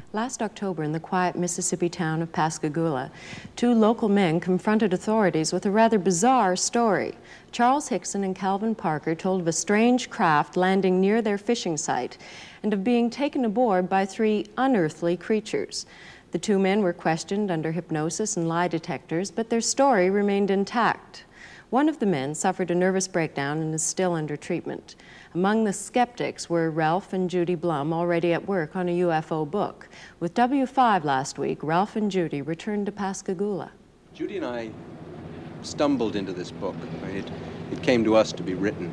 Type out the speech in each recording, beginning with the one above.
Last October, in the quiet Mississippi town of Pascagoula, two local men confronted authorities with a rather bizarre story. Charles Hickson and Calvin Parker told of a strange craft landing near their fishing site and of being taken aboard by three unearthly creatures. The two men were questioned under hypnosis and lie detectors, but their story remained intact. One of the men suffered a nervous breakdown and is still under treatment. Among the skeptics were Ralph and Judy Blum, already at work on a UFO book. With W5 last week, Ralph and Judy returned to Pascagoula. Judy and I stumbled into this book. It came to us to be written.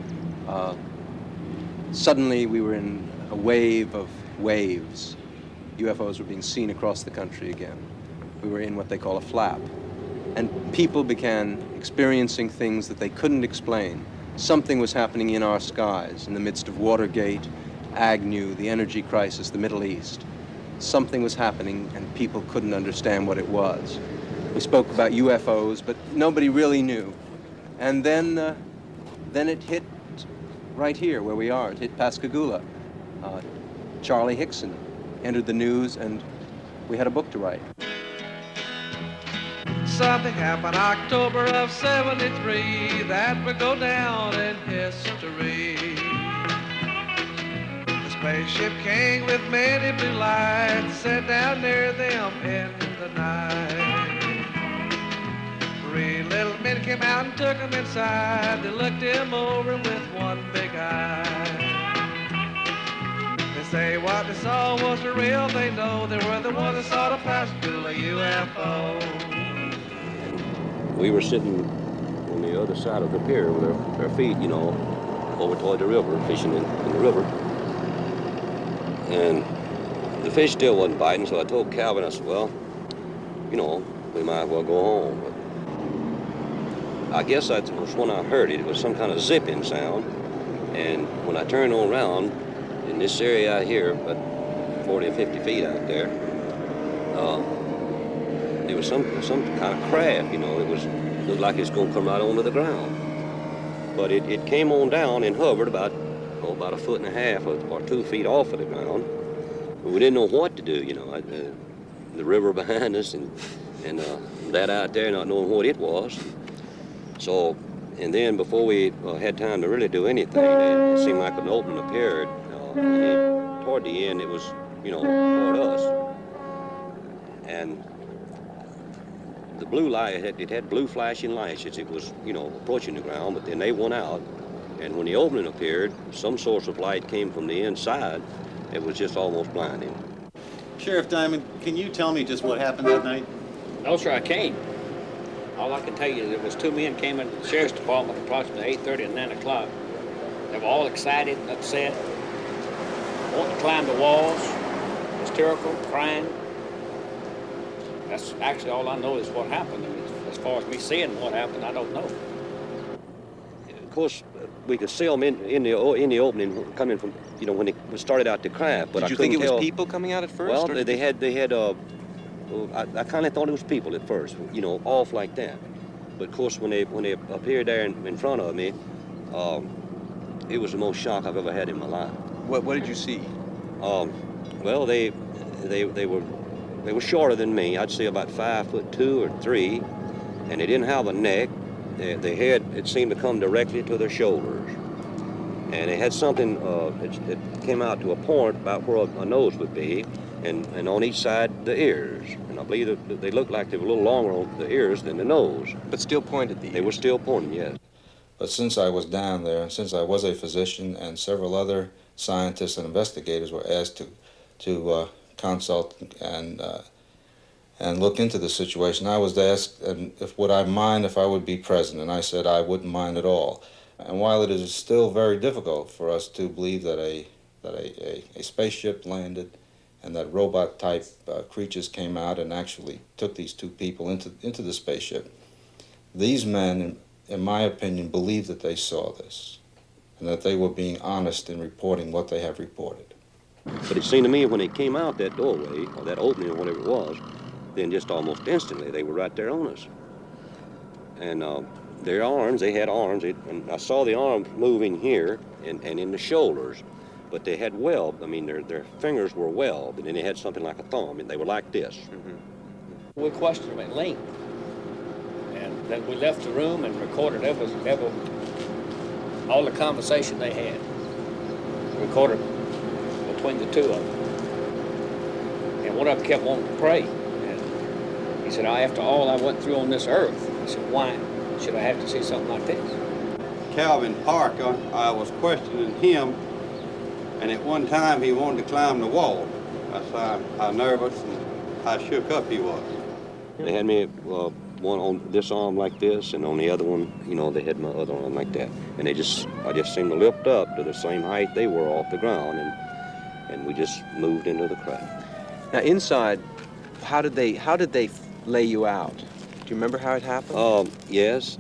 Suddenly we were in a wave of waves. UFOs were being seen across the country again. We were in what they call a flap. And people began experiencing things that they couldn't explain. Something was happening in our skies in the midst of Watergate, Agnew, the energy crisis, the Middle East. Something was happening and people couldn't understand what it was. We spoke about UFOs, but nobody really knew. And then it hit right here where we are. It hit Pascagoula. Charlie Hickson entered the news and we had a book to write. Something happened October of '73 that would go down in history. The spaceship came with many blue lights set down near them in the night. Three little men came out and took them inside. They looked him over with one big eye. They say what they saw was the real thing, though. They were the ones that saw the Pascagoula UFO. We were sitting on the other side of the pier with our feet, over toward the river, fishing in the river. And the fish still wasn't biting, so I told Calvin, I said, well, we might as well go home. But I guess that was when I heard it. It was some kind of zipping sound. And when I turned around, in this area out here, about 40 or 50 feet out there, it was some kind of craft, it looked like it's going to come right onto the ground. But it came on down and hovered about a foot and a half or 2 feet off of the ground. We didn't know what to do, the river behind us and that out there not knowing what it was. So, and then before we had time to really do anything, it seemed like an opening appeared. And toward the end, it was, toward us. And the blue light, it had blue flashing lights as it was, approaching the ground, but then they went out. And when the opening appeared, some source of light came from the inside. It was just almost blinding. Sheriff Diamond, can you tell me just what happened that night? No, sir, I can't. All I can tell you is there was two men came into the sheriff's department approximately 8:30 and 9 o'clock. They were all excited, upset, wanting to climb the walls, hysterical, crying. That's actually all I know is what happened. I mean, as far as me seeing what happened, I don't know. Of course, we could see them in the opening coming from, when they started out to craft. But Did you think it was people coming out at first? Well, they had. I kind of thought it was people at first, off like that. But of course, when they appeared there in front of me, it was the most shock I've ever had in my life. What did you see? Well, they were shorter than me. I'd say about 5'2" or 3", and they didn't have a neck. Their head, it seemed to come directly to their shoulders, and they had something it came out to a point about where a nose would be, and on each side the ears. And I believe that they looked like they were a little longer on the ears than the nose. But still pointed the ears. They were still pointing, yes. But since I was down there, and since I was a physician, and several other scientists and investigators were asked to consult and look into the situation, I was asked would I mind if I would be present, and I said I wouldn't mind at all. And while it is still very difficult for us to believe that a spaceship landed and that robot-type creatures came out and actually took these two people into the spaceship, these men, in my opinion, believed that they saw this and that they were being honest in reporting what they have reported. But it seemed to me when they came out that doorway, or that opening or whatever it was, then just almost instantly they were right there on us. And their arms, they had arms, and I saw the arm moving here and in the shoulders. but they had webbed. I mean, their fingers were webbed, and then they had something like a thumb, and they were like this. We questioned them at length, and then we left the room and recorded all the conversation they had, recorded between the two of them. And one of them kept wanting to pray. And he said, after all I went through on this earth, he said, why should I have to see something like this? Calvin Parker, I was questioning him, and at one time he wanted to climb the wall. That's how nervous and how shook up he was. They had me one on this arm like this, and on the other one, you know, they had my other arm like that. And I just seemed to lift up to the same height they were off the ground, and we just moved into the craft. Now inside, how did they lay you out? Do you remember how it happened? Yes.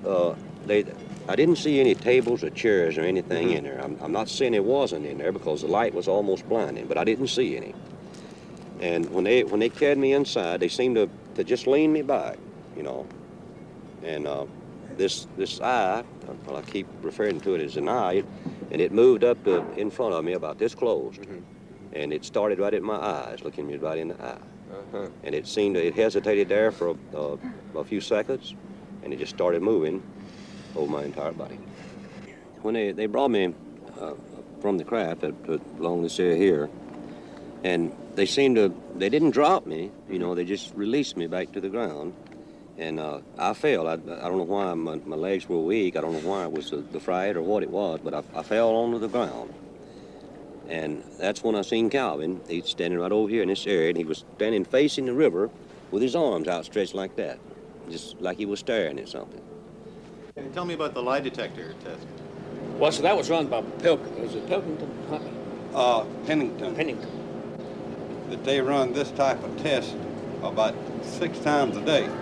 I didn't see any tables or chairs or anything in there. I'm not saying it wasn't in there because the light was almost blinding, but I didn't see any. And when they carried me inside, they seemed to just lean me back, you know. And this eye, well, I keep referring to it as an eye, and it moved up to in front of me about this close. And it started right at my eyes, looking me right in the eye. And it hesitated there for a few seconds, and it just started moving over my entire body. When they brought me from the craft along this area here, and they didn't drop me, you know, they just released me back to the ground. And I fell. I don't know why my legs were weak. I don't know why it was the fright or what it was, but I fell onto the ground. And that's when I seen Calvin. He's standing right over here in this area, and he was standing facing the river with his arms outstretched like that, just like he was staring at something. Tell me about the lie detector test. Well, so that was run by Pilkington. Was it Pilkington? Pennington. Pennington. That they run this type of test about 6 times a day.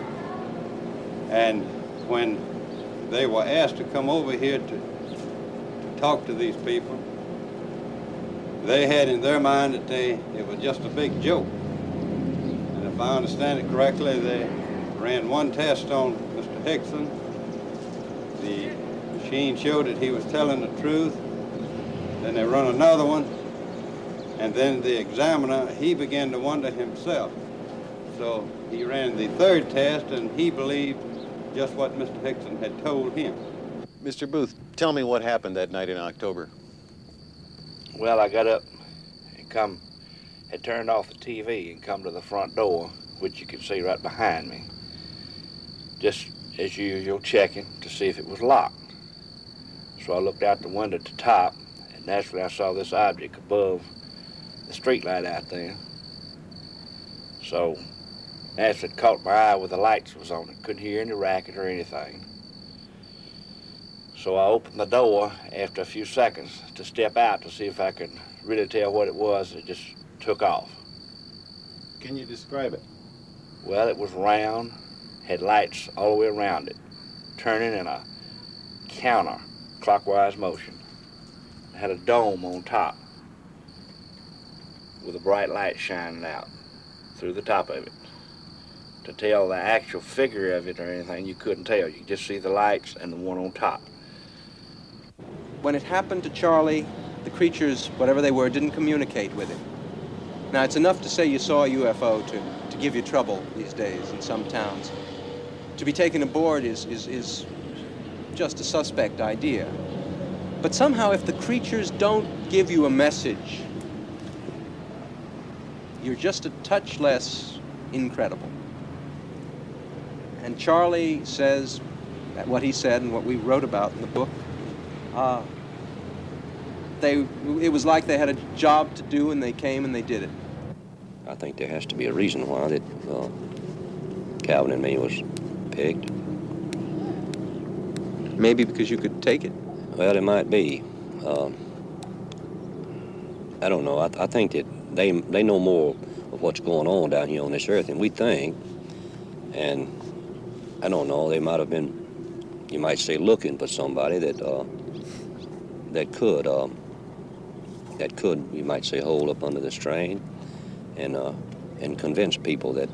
And when they were asked to come over here to talk to these people, they had in their mind that it was just a big joke. And if I understand it correctly, they ran one test on Mr. Hickson. The machine showed that he was telling the truth. Then they run another one. And then the examiner, he began to wonder himself. So he ran the third test, and he believed just what Mr. Hickson had told him. Mr. Booth, tell me what happened that night in October. Well, I got up and had turned off the TV and come to the front door, which you can see right behind me. Just as usual, checking to see if it was locked. So I looked out the window at the top, and naturally I saw this object above the street light out there. So naturally it caught my eye with the lights was on it. Couldn't hear any racket or anything. So I opened the door after a few seconds to step out to see if I could really tell what it was. It just took off. Can you describe it? Well, it was round, had lights all the way around it, turning in a counter-clockwise motion. It had a dome on top with a bright light shining out through the top of it. To tell the actual figure of it or anything, you couldn't tell. You could just see the lights and the one on top. When it happened to Charlie, the creatures, whatever they were, didn't communicate with him. Now, it's enough to say you saw a UFO to give you trouble these days in some towns. To be taken aboard is just a suspect idea. But somehow, if the creatures don't give you a message, you're just a touch less incredible. And Charlie says what he said and what we wrote about in the book. It was like they had a job to do, and they came and they did it. I think there has to be a reason why that Calvin and me was picked. Maybe because you could take it? Well, it might be. I don't know. I think that they know more of what's going on down here on this earth than we think. And I don't know, they might have been, you might say, looking for somebody that could, you might say, hold up under the strain and convince people that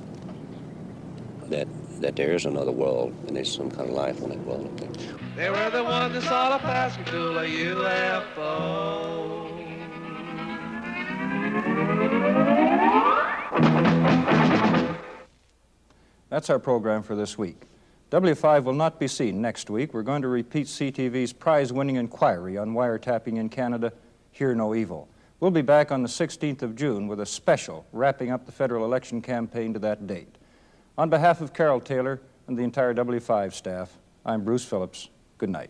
there is another world and there's some kind of life on that world up there. They were the ones that saw the Pascagoula UFO. That's our program for this week. W5 will not be seen next week. We're going to repeat CTV's prize-winning inquiry on wiretapping in Canada, Hear No Evil. We'll be back on the 16th of June with a special wrapping up the federal election campaign to that date. On behalf of Carol Taylor and the entire W5 staff, I'm Bruce Phillips. Good night.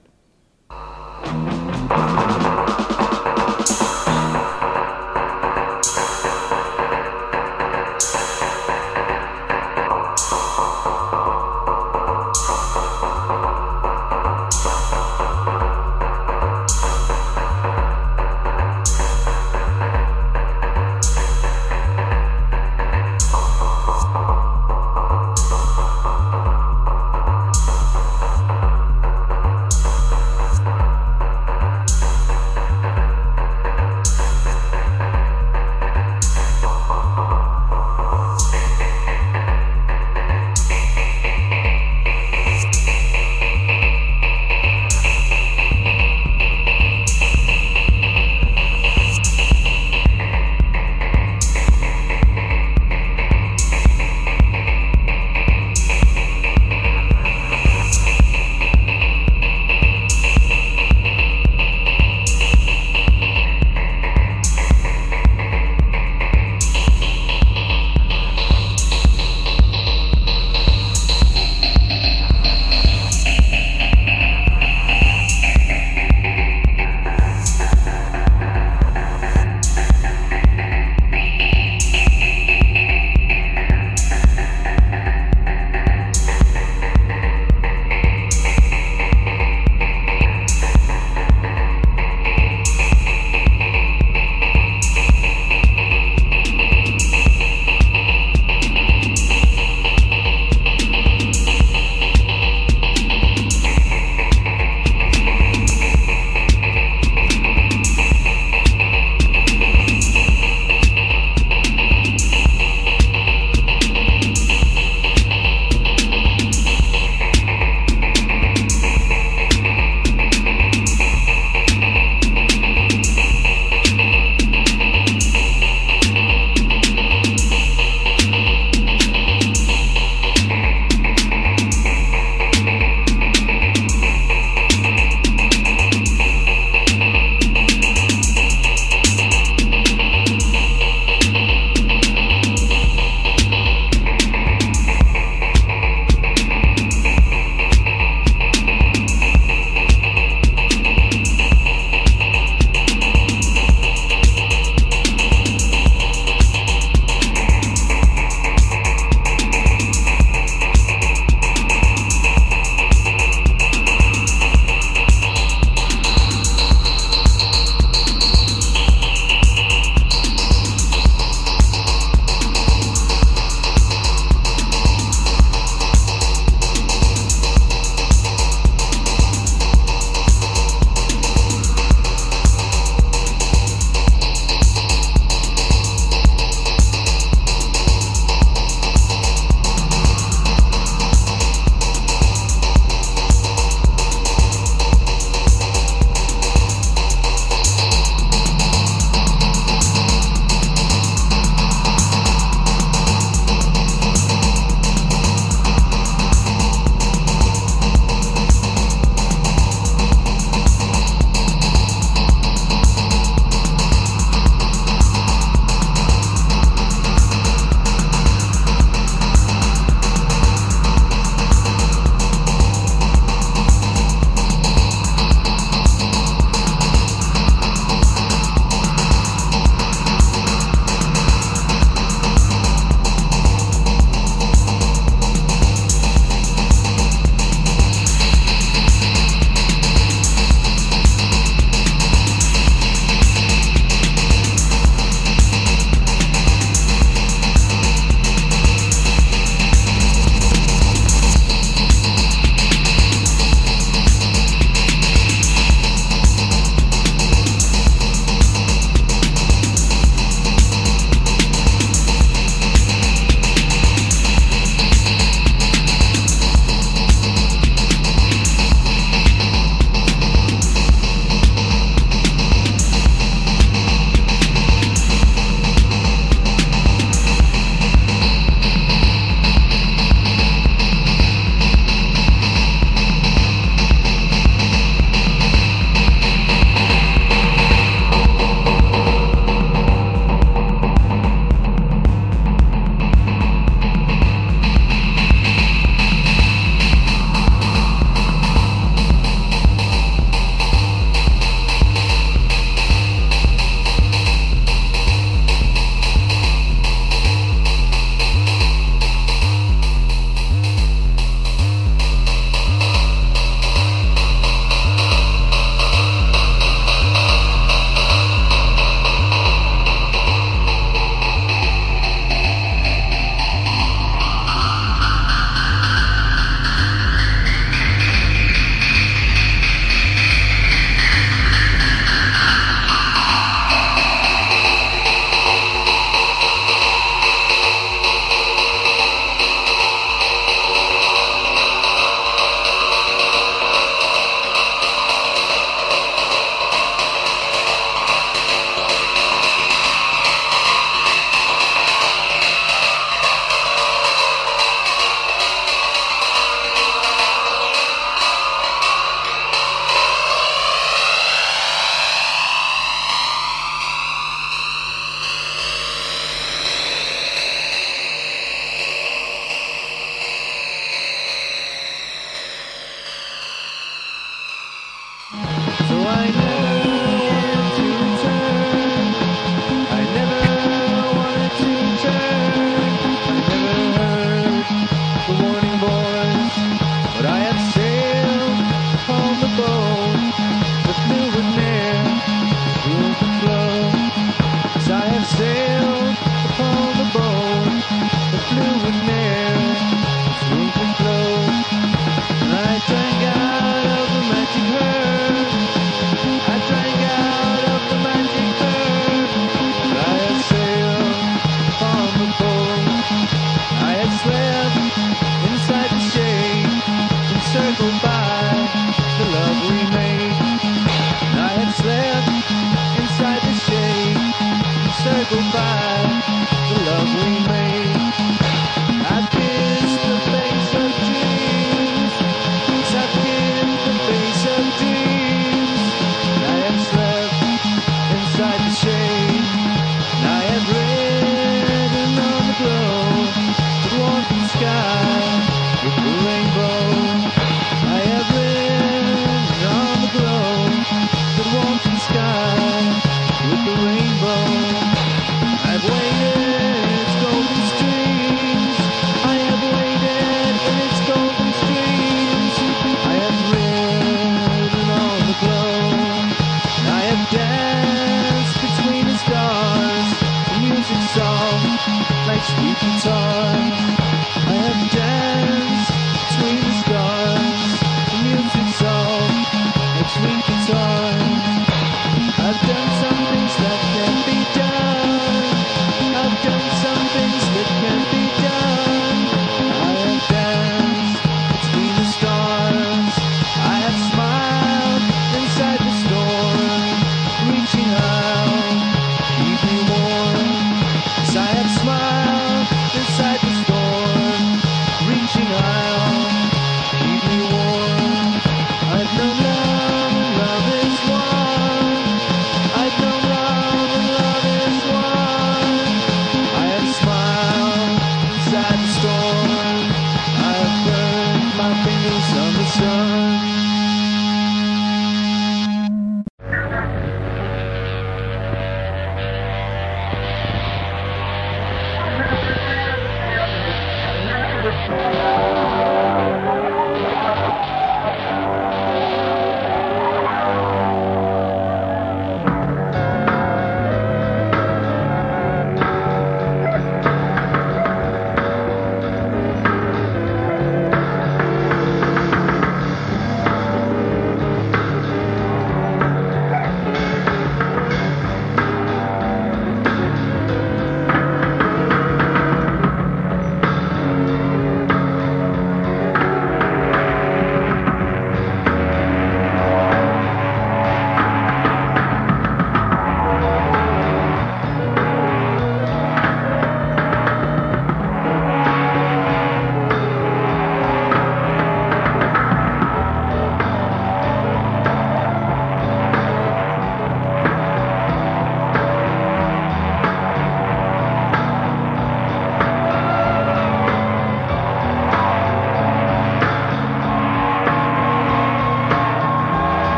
goodbye, the love we made. I've kissed the face of dreams, I've kissed the face of dreams. I have slept inside the shade, and I have ridden on the glow that warms the sky with the rainbow. I have ridden on the glow that warms the sky with the rainbow. I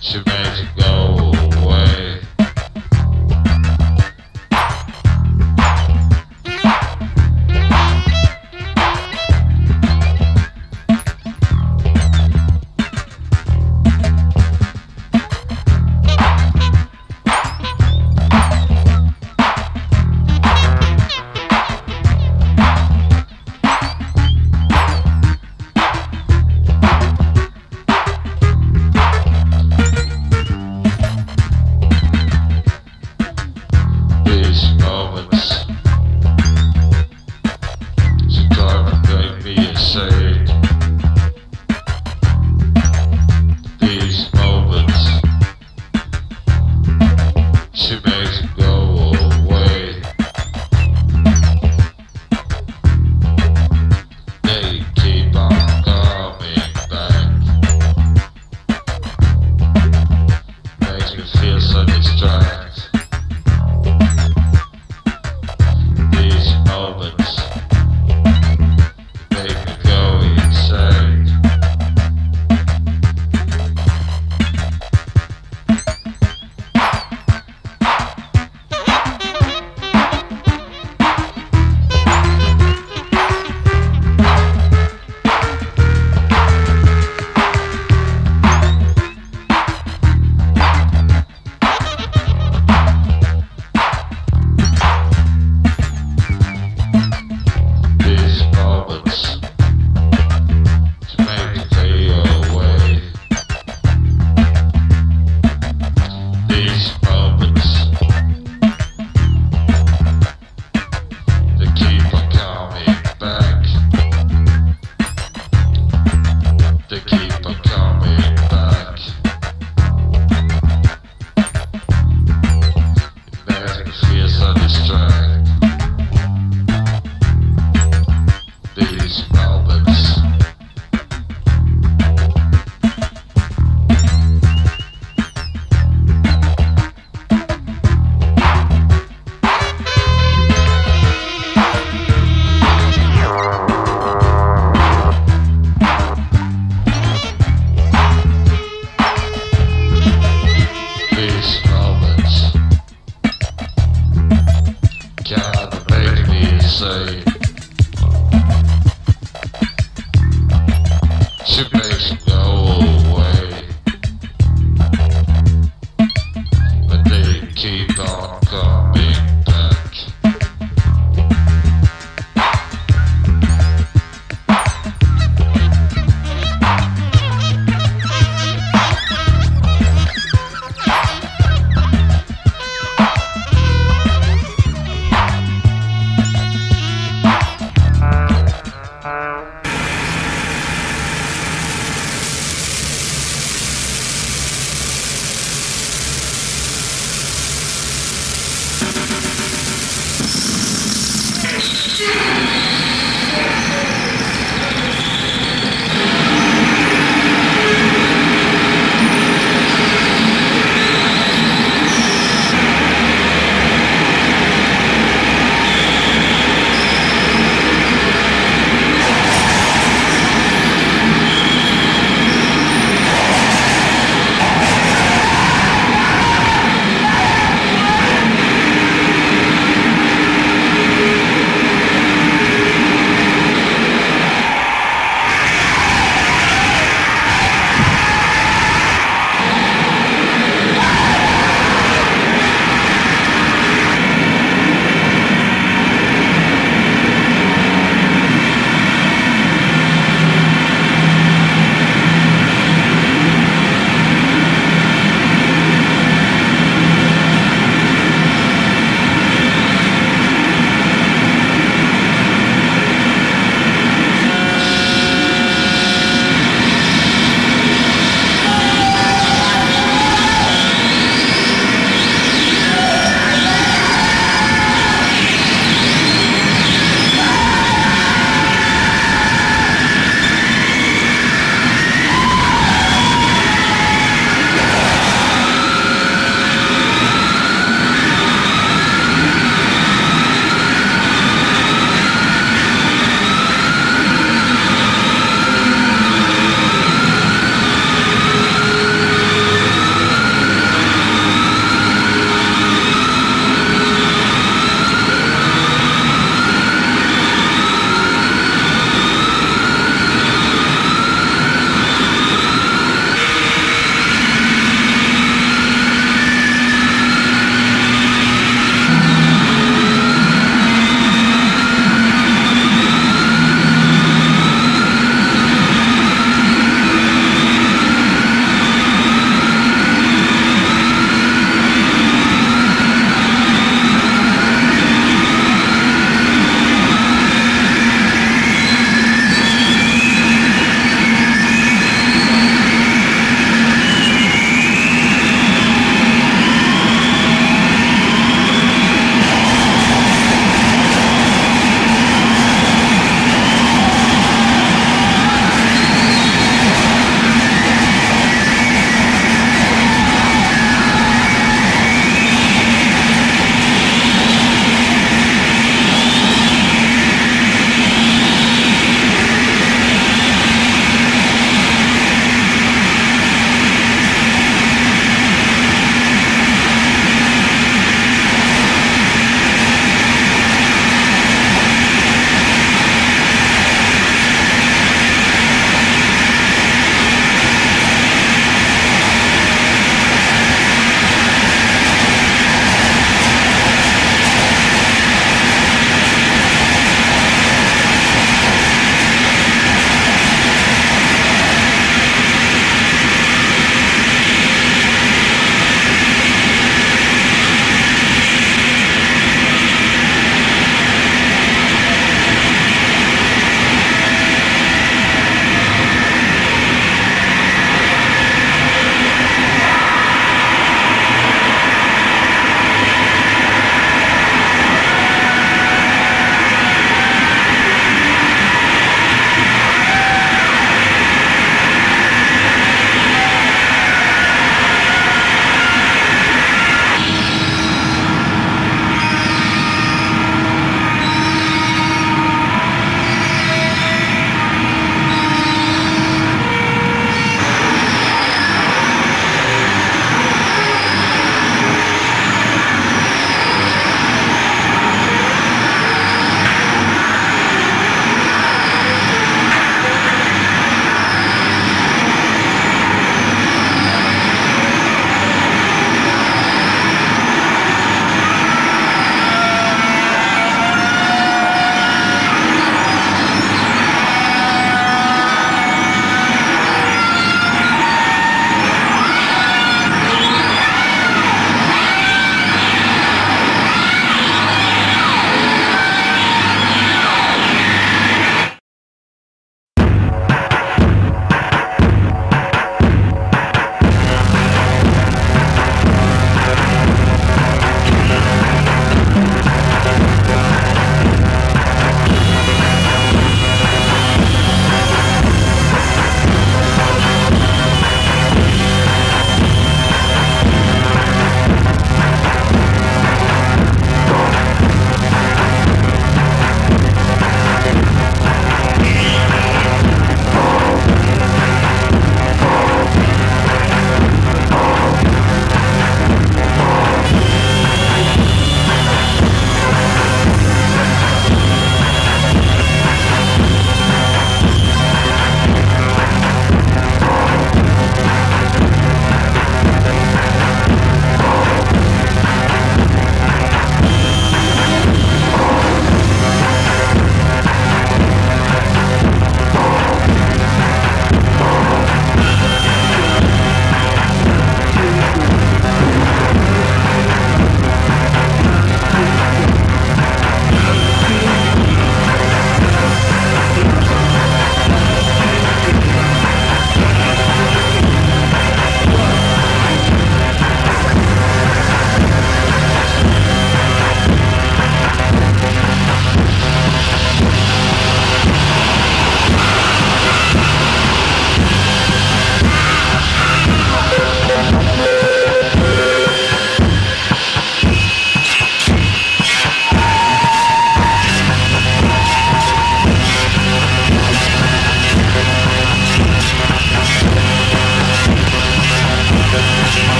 She makes it go away.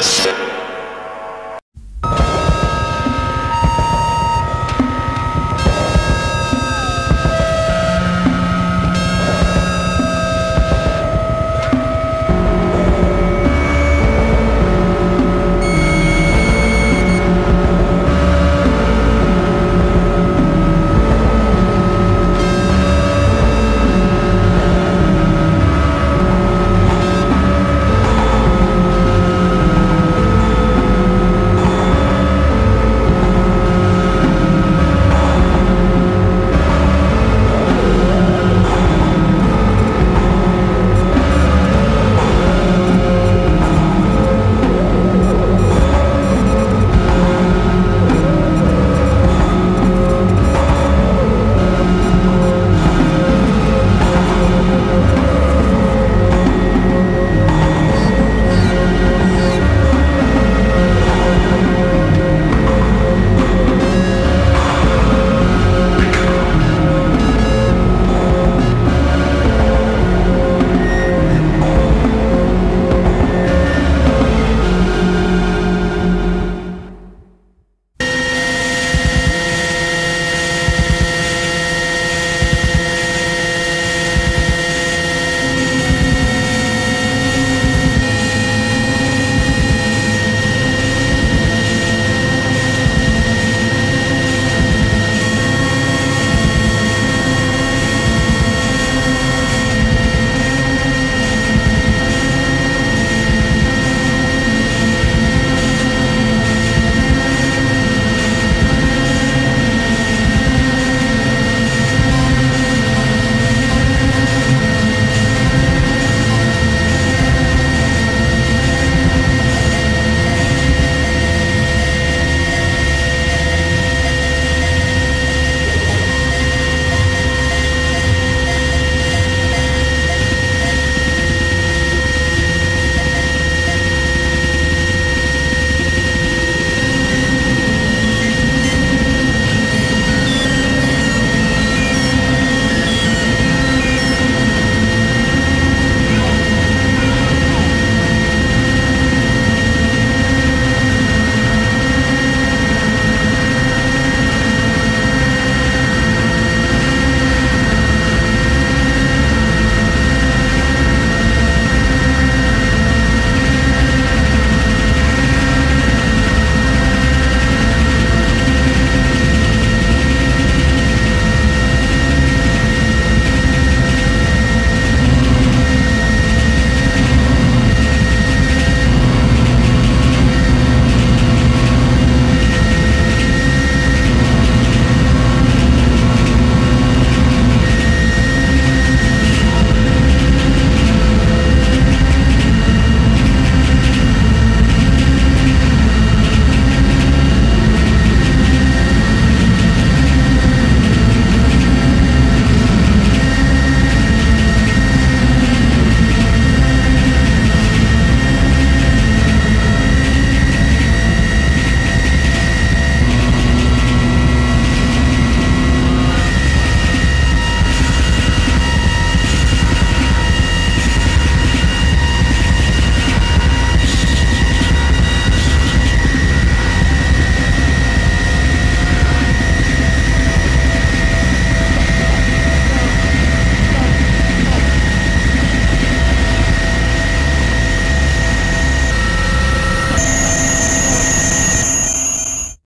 Yes.